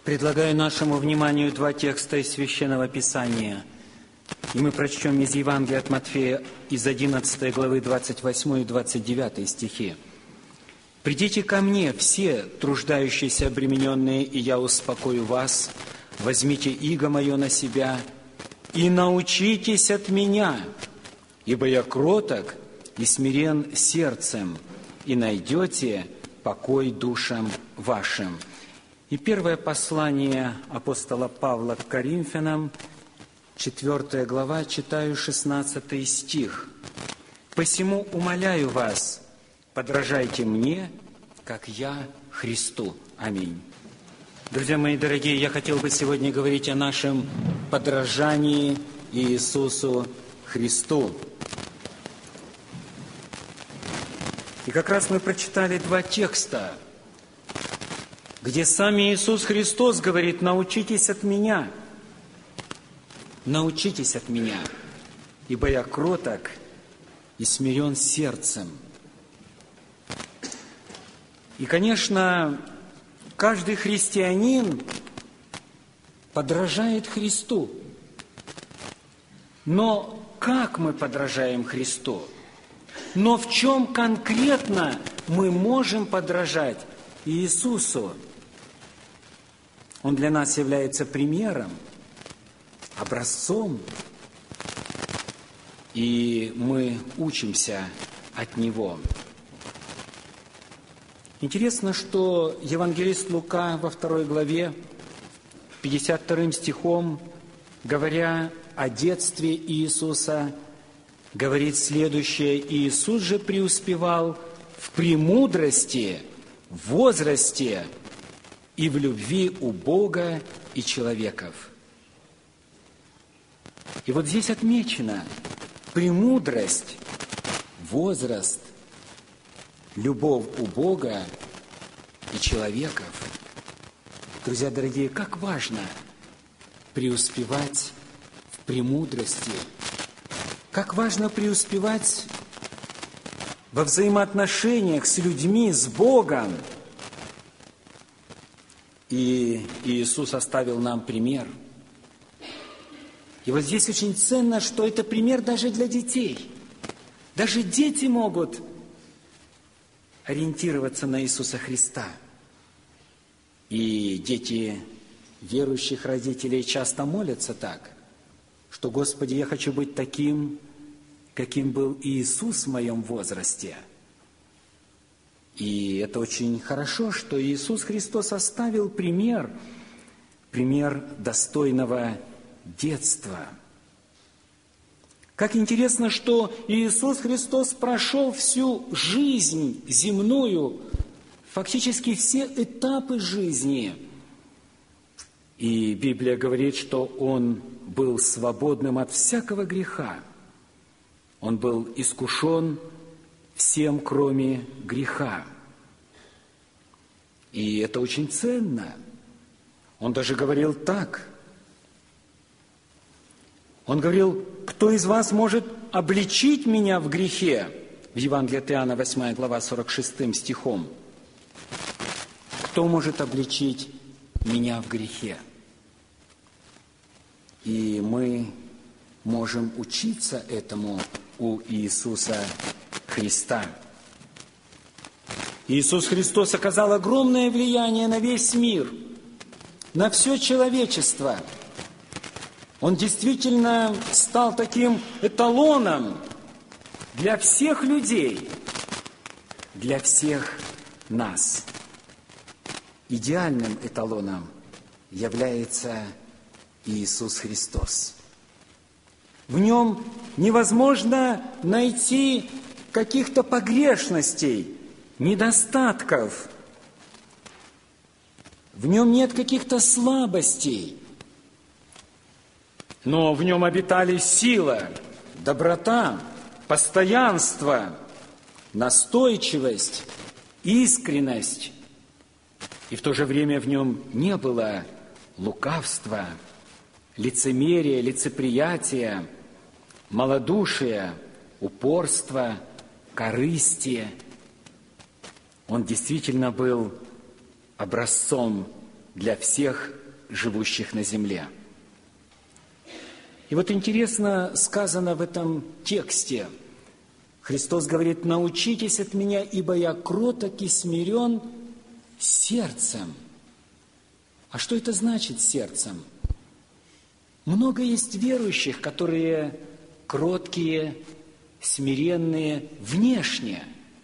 Предлагаю нашему вниманию два текста из Священного Писания. И мы прочтем из Евангелия от Матфея из 11 главы 28 и 29 стихи. «Придите ко мне, все труждающиеся обремененные, и я успокою вас. Возьмите иго мое на себя и научитесь от меня, ибо я кроток и смирен сердцем, и найдете покой душам вашим». И первое послание апостола Павла к Коринфянам, 4 глава, читаю 16 стих. «Посему умоляю вас, подражайте мне, как я Христу». Аминь. Друзья мои дорогие, я хотел бы сегодня говорить о нашем подражании Иисусу Христу. И как раз мы прочитали два текста, где сам Иисус Христос говорит: «Научитесь от Меня, научитесь от Меня, ибо я кроток и смирен сердцем». И, конечно, каждый христианин подражает Христу. Но как мы подражаем Христу? Но в чем конкретно мы можем подражать Иисусу? Он для нас является примером, образцом, и мы учимся от Него. Интересно, что евангелист Лука во 2 главе, 52 стихом, говоря о детстве Иисуса, говорит следующее: «Иисус же преуспевал в премудрости, в возрасте и в любви у Бога и человеков». И вот здесь отмечено премудрость, возраст, любовь у Бога и человеков. Друзья дорогие, как важно преуспевать в премудрости, как важно преуспевать во взаимоотношениях с людьми, с Богом. И Иисус оставил нам пример. И вот здесь очень ценно, что это пример даже для детей. Даже дети могут ориентироваться на Иисуса Христа. И дети верующих родителей часто молятся так, что: «Господи, я хочу быть таким, каким был Иисус в моем возрасте». И это очень хорошо, что Иисус Христос оставил пример достойного детства. Как интересно, что Иисус Христос прошел всю жизнь земную, фактически все этапы жизни. И Библия говорит, что Он был свободным от всякого греха. Он был искушен всем, кроме греха. И это очень ценно. Он даже говорил так. Он говорил: «Кто из вас может обличить меня в грехе?» В Евангелии от Иоанна, 8 глава, 46 стихом. «Кто может обличить меня в грехе?» И мы можем учиться этому у Иисуса Христа. Иисус Христос оказал огромное влияние на весь мир, на все человечество. Он действительно стал таким эталоном для всех людей, для всех нас. Идеальным эталоном является Иисус Христос. В Нем невозможно найти каких-то погрешностей, недостатков. В Нем нет каких-то слабостей. Но в Нем обитали сила, доброта, постоянство, настойчивость, искренность. И в то же время в Нем не было лукавства, лицемерия, лицеприятия, малодушия, упорства, корысти. Он действительно был образцом для всех живущих на земле. И вот интересно сказано в этом тексте. Христос говорит: «Научитесь от Меня, ибо Я кроток и смирен сердцем». А что это значит сердцем? Много есть верующих, которые кроткие, смиренные внешне.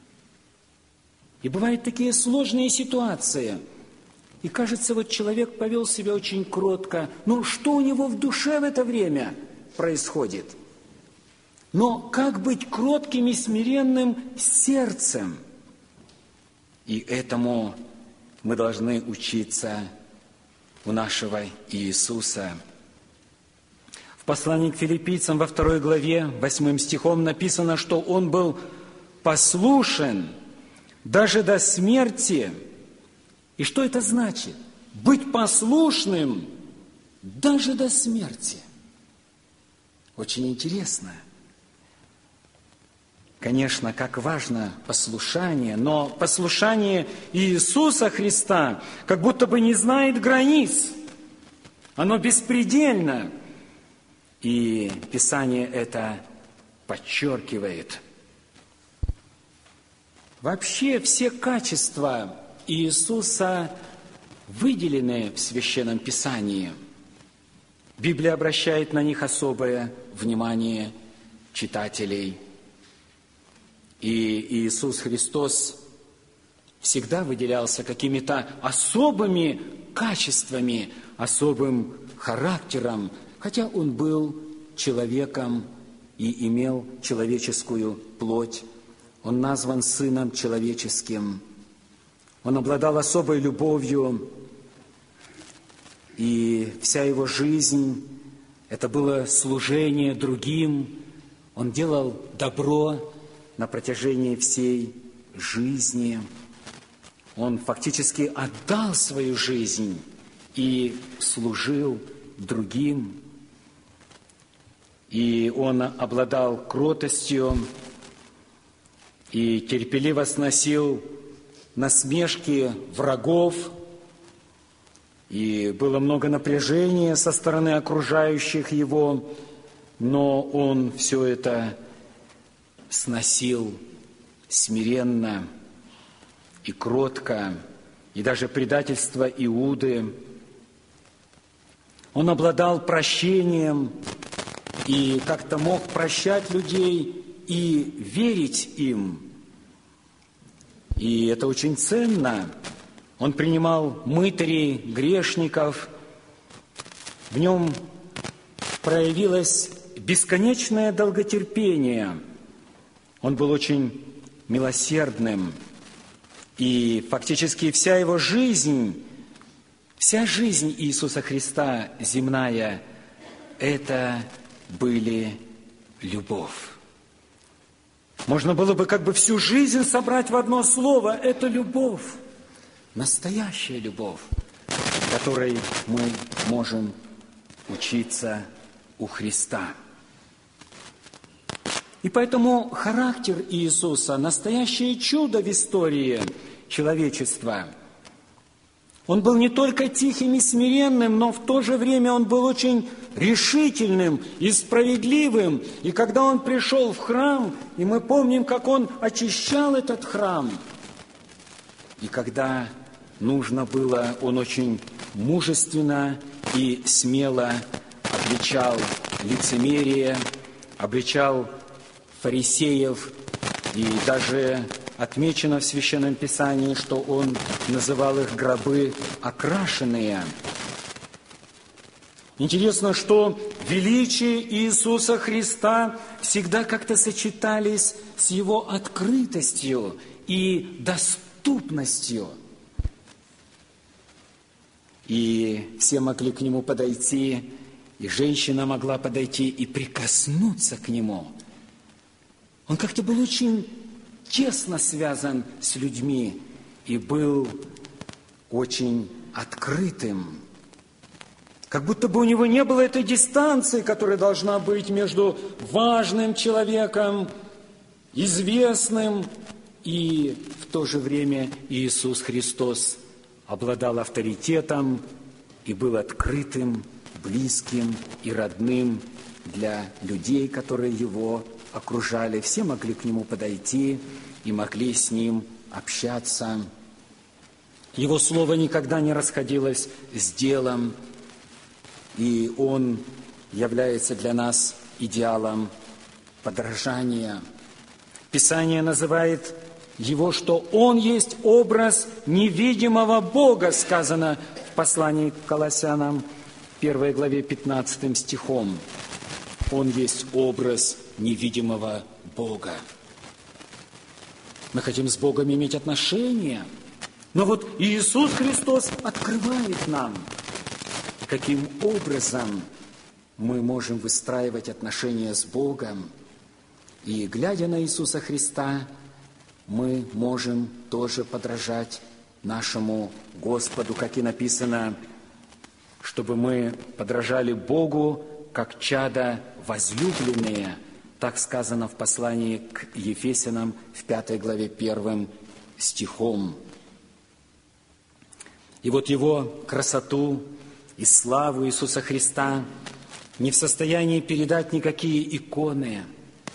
И бывают такие сложные ситуации. И кажется, вот человек повел себя очень кротко. Но что у него в душе в это время происходит? Но как быть кротким и смиренным сердцем? И этому мы должны учиться у нашего Иисуса. В послании к филиппийцам во 2 главе, 8 стихом написано, что Он был послушен даже до смерти. И что это значит? Быть послушным даже до смерти. Очень интересно. Конечно, как важно послушание, но послушание Иисуса Христа как будто бы не знает границ. Оно беспредельно. И Писание это подчеркивает. Вообще все качества Иисуса выделены в Священном Писании. Библия обращает на них особое внимание читателей. И Иисус Христос всегда выделялся какими-то особыми качествами, особым характером, хотя Он был человеком и имел человеческую плоть. Он назван Сыном Человеческим. Он обладал особой любовью, и вся Его жизнь – это было служение другим. Он делал добро на протяжении всей жизни. Он фактически отдал свою жизнь и служил другим. И Он обладал кротостью и терпеливо сносил насмешки врагов. И было много напряжения со стороны окружающих Его, но Он все это сносил смиренно и кротко, и даже предательство Иуды. Он обладал прощением и как-то мог прощать людей и верить им. И это очень ценно. Он принимал мытарей, грешников. В нем проявилось бесконечное долготерпение. Он был очень милосердным. И фактически вся его жизнь, вся жизнь Иисуса Христа земная, это были любовь. Можно было бы как бы всю жизнь собрать в одно слово. Это любовь. Настоящая любовь, которой мы можем учиться у Христа. И поэтому характер Иисуса – настоящее чудо в истории человечества. Он был не только тихим и смиренным, но в то же время он был очень решительным и справедливым. И когда он пришел в храм, и мы помним, как он очищал этот храм, и когда нужно было, он очень мужественно и смело обличал лицемерие, обличал фарисеев, и даже отмечено в Священном Писании, что он называл их гробы окрашенные. Интересно, что величие Иисуса Христа всегда как-то сочетались с Его открытостью и доступностью. И все могли к Нему подойти, и женщина могла подойти и прикоснуться к Нему. Он как-то был очень тесно связан с людьми и был очень открытым. Как будто бы у него не было этой дистанции, которая должна быть между важным человеком, известным, и в то же время Иисус Христос обладал авторитетом и был открытым, близким и родным для людей, которые его окружали. Все могли к нему подойти и могли с ним общаться. Его слово никогда не расходилось с делом, и он является для нас идеалом подражания. Писание называет его, что он есть образ невидимого Бога, сказано в послании к Колоссянам, 1 главе 15 стихом. Он есть образ невидимого Бога. Мы хотим с Богом иметь отношения, но вот Иисус Христос открывает нам, каким образом мы можем выстраивать отношения с Богом. И, глядя на Иисуса Христа, мы можем тоже подражать нашему Господу, как и написано, чтобы мы подражали Богу, как чада возлюбленные. Так сказано в послании к Ефесянам в 5 главе 1 стихом. И вот Его красоту и славу Иисуса Христа не в состоянии передать никакие иконы,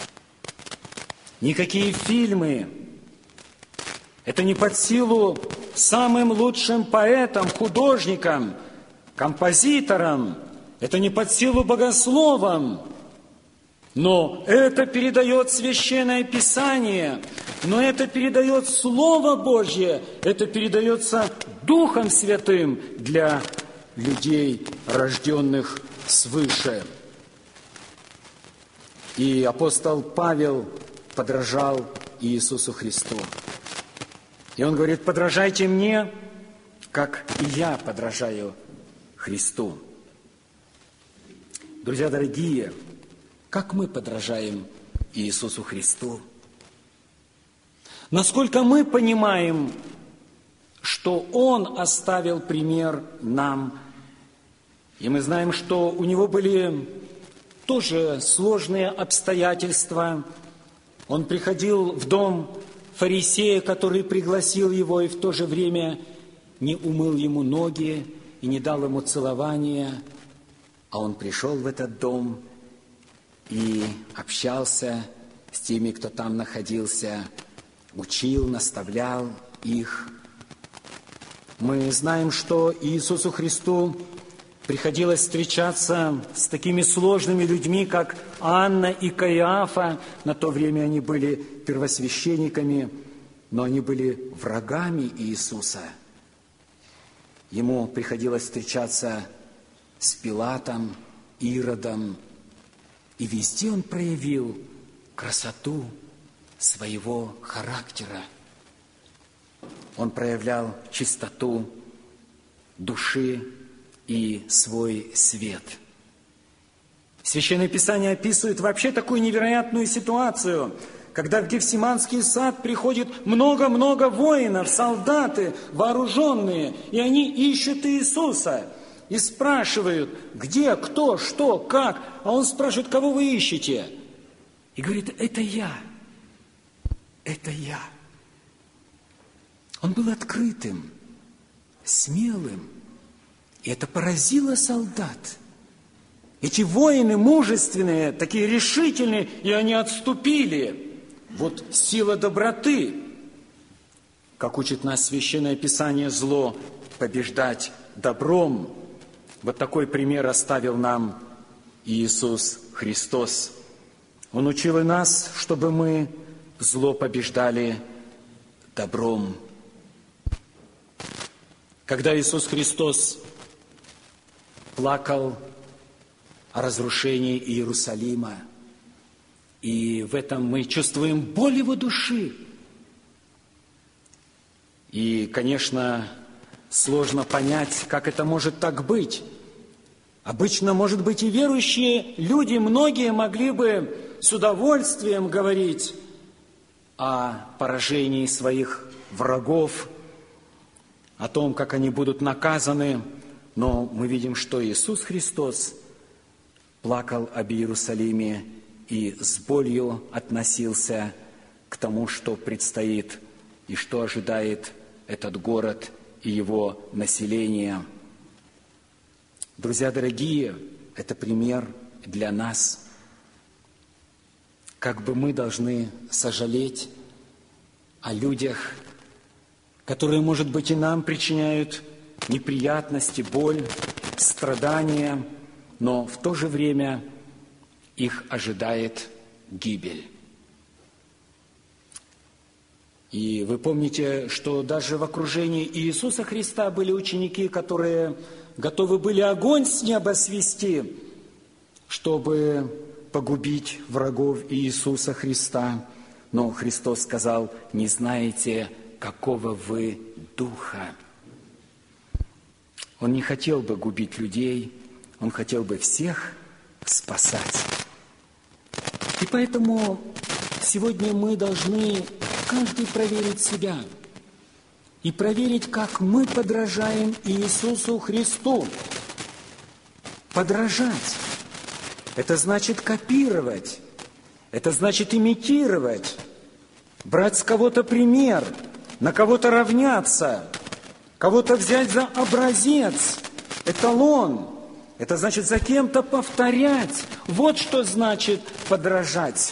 никакие фильмы. Это не под силу самым лучшим поэтам, художникам, композиторам. Это не под силу богословам. Но это передает Священное Писание. Но это передает Слово Божье. Это передается Духом Святым для людей, рожденных свыше. И апостол Павел подражал Иисусу Христу. И он говорит: подражайте мне, как и я подражаю Христу. Друзья дорогие, как мы подражаем Иисусу Христу? Насколько мы понимаем, что Он оставил пример нам? И мы знаем, что у Него были тоже сложные обстоятельства. Он приходил в дом фарисея, который пригласил его, и в то же время не умыл ему ноги и не дал ему целования. А он пришел в этот дом и общался с теми, кто там находился, учил, наставлял их. Мы знаем, что Иисусу Христу приходилось встречаться с такими сложными людьми, как Анна и Каиафа. На то время они были первосвященниками, но они были врагами Иисуса. Ему приходилось встречаться с Пилатом, Иродом, и везде он проявил красоту своего характера. Он проявлял чистоту души и свой свет. Священное Писание описывает вообще такую невероятную ситуацию, когда в Гефсиманский сад приходит много-много воинов, солдаты, вооруженные, и они ищут Иисуса и спрашивают, где, кто, что, как. А он спрашивает: кого вы ищете? И говорит: это я, это я. Он был открытым, смелым, и это поразило солдат. Эти воины мужественные, такие решительные, и они отступили. Вот сила доброты. Как учит нас Священное Писание, зло побеждать добром. Вот такой пример оставил нам Иисус Христос. Он учил и нас, чтобы мы зло побеждали добром. Когда Иисус Христос плакал о разрушении Иерусалима, и в этом мы чувствуем боль Его души. И, конечно, сложно понять, как это может так быть. Обычно, может быть, и верующие люди, многие могли бы с удовольствием говорить о поражении своих врагов, о том, как они будут наказаны. Но мы видим, что Иисус Христос плакал об Иерусалиме и с болью относился к тому, что предстоит и что ожидает этот город и его населения. Друзья дорогие, это пример для нас. Как бы мы должны сожалеть о людях, которые, может быть, и нам причиняют неприятности, боль, страдания, но в то же время их ожидает гибель. И вы помните, что даже в окружении Иисуса Христа были ученики, которые готовы были огонь с неба свести, чтобы погубить врагов Иисуса Христа. Но Христос сказал: не знаете, какого вы духа. Он не хотел бы губить людей, Он хотел бы всех спасать. И поэтому сегодня мы должны каждый проверить себя и проверить, как мы подражаем Иисусу Христу. Подражать – это значит копировать, это значит имитировать, брать с кого-то пример, на кого-то равняться, кого-то взять за образец, эталон. Это значит за кем-то повторять. Вот что значит подражать.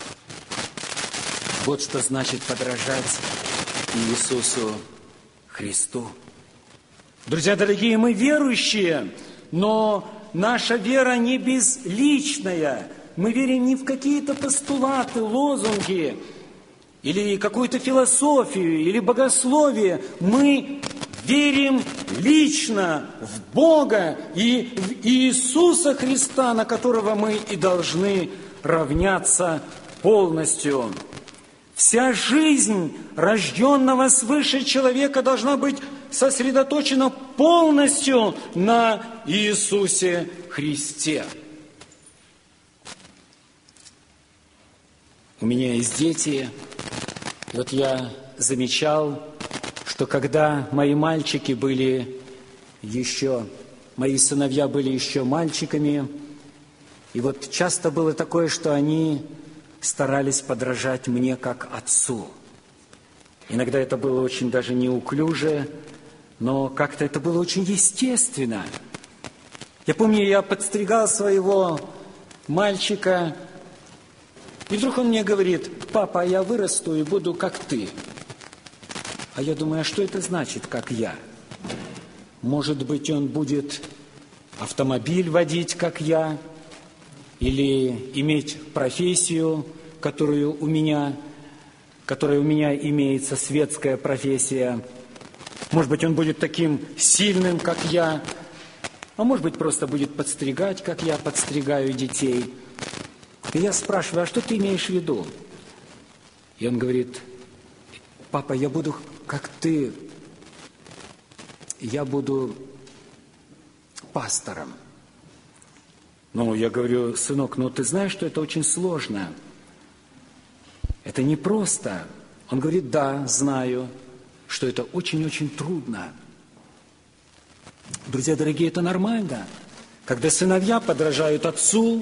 Вот что значит подражать Иисусу Христу. Друзья дорогие, мы верующие, но наша вера не безличная. Мы верим не в какие-то постулаты, лозунги, или какую-то философию, или богословие. Мы верим лично в Бога и в Иисуса Христа, на которого мы и должны равняться полностью. Вся жизнь рожденного свыше человека должна быть сосредоточена полностью на Иисусе Христе. У меня есть дети, и вот я замечал, что когда мои мальчики были еще, мои сыновья были еще мальчиками, и вот часто было такое, что они старались подражать мне как отцу. Иногда это было очень даже неуклюже, но как-то это было очень естественно. Я помню, я подстригал своего мальчика, и вдруг он мне говорит: папа, я вырасту и буду как ты. А я думаю, а что это значит, как я? Может быть, он будет автомобиль водить, как я, или иметь профессию, которая у меня имеется, светская профессия. Может быть, он будет таким сильным, как я, а может быть, просто будет подстригать, как я подстригаю детей. И я спрашиваю: а что ты имеешь в виду? И он говорит: папа, я буду как ты, я буду пастором. Ну, я говорю: сынок, ну ты знаешь, что это очень сложно. Это непросто. Он говорит: да, знаю, что это очень-очень трудно. Друзья дорогие, это нормально, когда сыновья подражают отцу,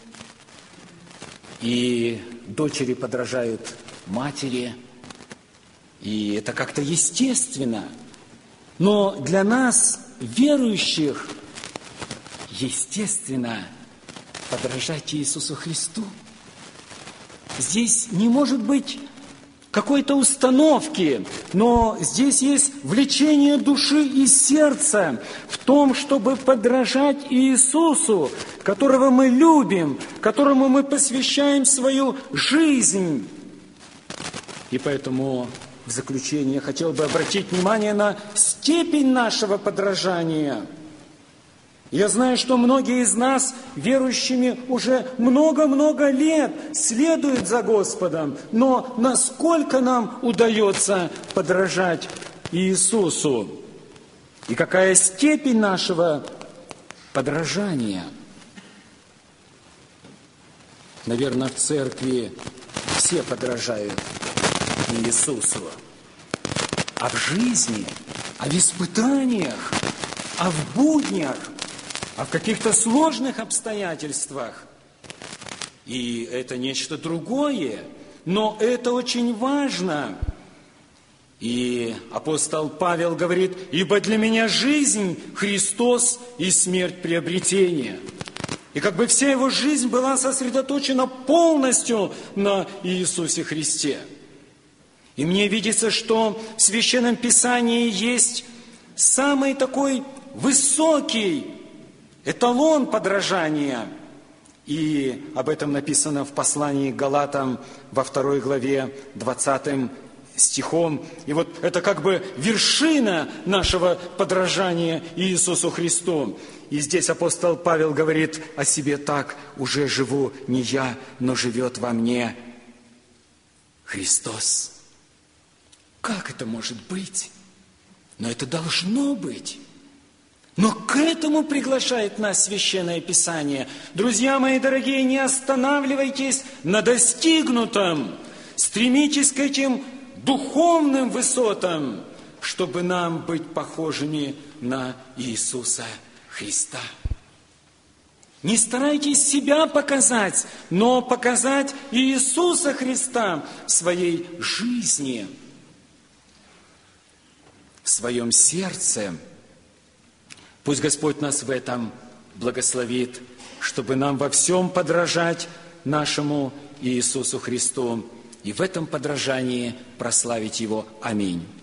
и дочери подражают матери, и это как-то естественно. Но для нас, верующих, естественно подражать Иисусу Христу. Здесь не может быть какой-то установки, но здесь есть влечение души и сердца в том, чтобы подражать Иисусу, которого мы любим, которому мы посвящаем свою жизнь. И поэтому в заключение я хотел бы обратить внимание на степень нашего подражания. Я знаю, что многие из нас, верующими, уже много-много лет следуют за Господом, но насколько нам удается подражать Иисусу? И какая степень нашего подражания? Наверное, в церкви все подражают Иисусу. А в жизни, а в испытаниях, а в буднях, а в каких-то сложных обстоятельствах. И это нечто другое, но это очень важно. И апостол Павел говорит: «Ибо для меня жизнь Христос и смерть приобретение». И как бы вся его жизнь была сосредоточена полностью на Иисусе Христе. И мне видится, что в Священном Писании есть самый такой высокий эталон подражания. И об этом написано в послании к Галатам во 2 главе 20 стихом. И вот это как бы вершина нашего подражания Иисусу Христу. И здесь апостол Павел говорит о себе так: «Уже живу не я, но живет во мне Христос». Как это может быть? Но это должно быть. Но к этому приглашает нас Священное Писание. Друзья мои дорогие, не останавливайтесь на достигнутом. Стремитесь к этим духовным высотам, чтобы нам быть похожими на Иисуса Христа. Не старайтесь себя показать, но показать Иисуса Христа в своей жизни, в своем сердце. Пусть Господь нас в этом благословит, чтобы нам во всем подражать нашему Иисусу Христу и в этом подражании прославить Его. Аминь.